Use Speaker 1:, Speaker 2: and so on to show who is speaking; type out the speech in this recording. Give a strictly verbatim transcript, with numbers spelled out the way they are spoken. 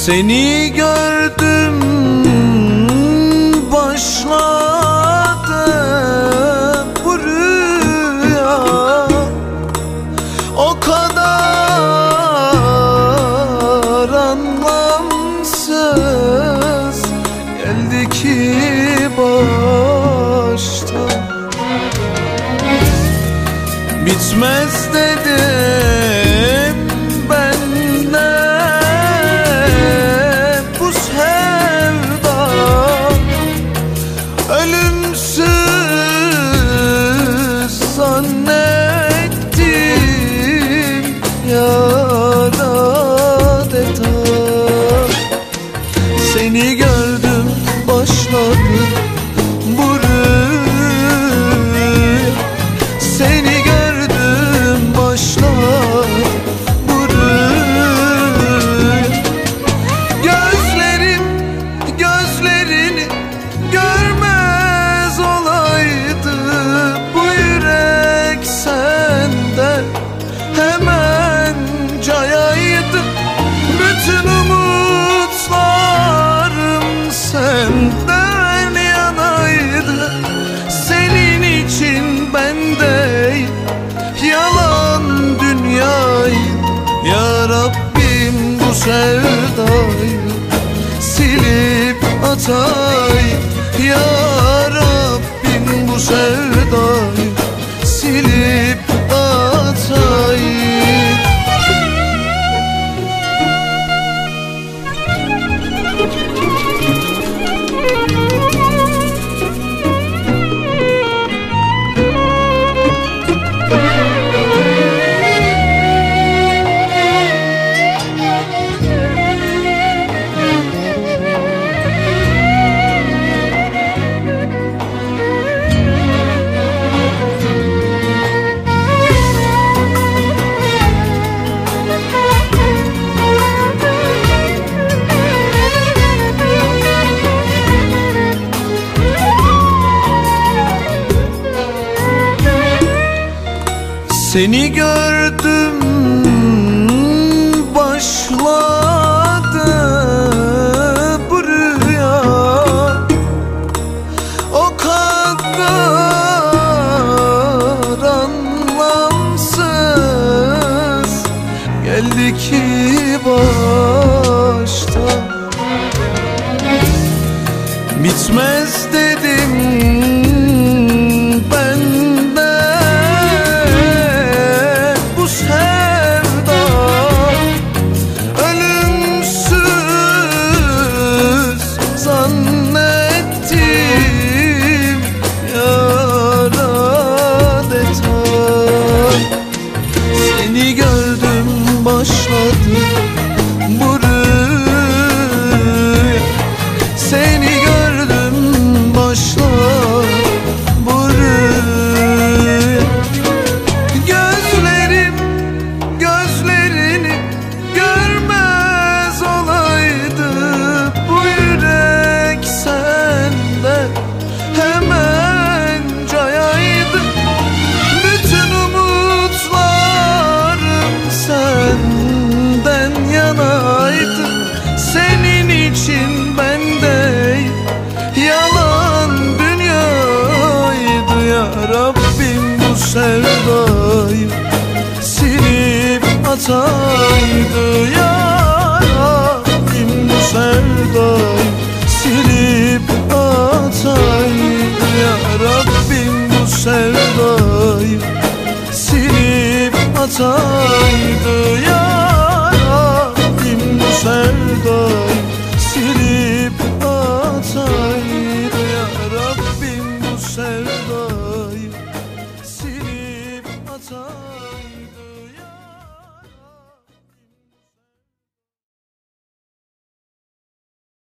Speaker 1: Seni gördüm başladı bu rüya, o kadar anlamsız geldi ki baştan. Bitmez dedim ben de bu sevda, ölümsüz zannettim yar adeta. Seni gördüm başladı bu rüya, seni gördüm başlar bu rüya. Gözlerim gözlerini görmez olaydı, bu yürek senden hemen cayaydı. Bütün umutlarım senden yanaydı. Senin için ben değil, yalan dünyayı. Ya Rabbim bu sevdayı silip atayım. Ya Rabbim bu sevdayı silip atayım. Seni gördüm başladı bu rüya, o kadar anlamsız geldi ki baştan. Bitmez dedim ben başladı bu rüya, seni gördüm başlar bu rüya. Gözlerim gözlerini görmez olaydı, bu yürek senden hemen cayaydı. Bütün umutlarım senden yanaydı. Senin için ben değil, yalan dünyaydı. Ya Rabbim bu sevdayı silip ataydı. Ya Rabbim bu sevdayı silip ataydı. Ya Rabbim bu sevdayı silip ataydı. Ya Rabbim bu sevdayı silip ataydı. Ya Rabbim bu sevdayı silip ataydı.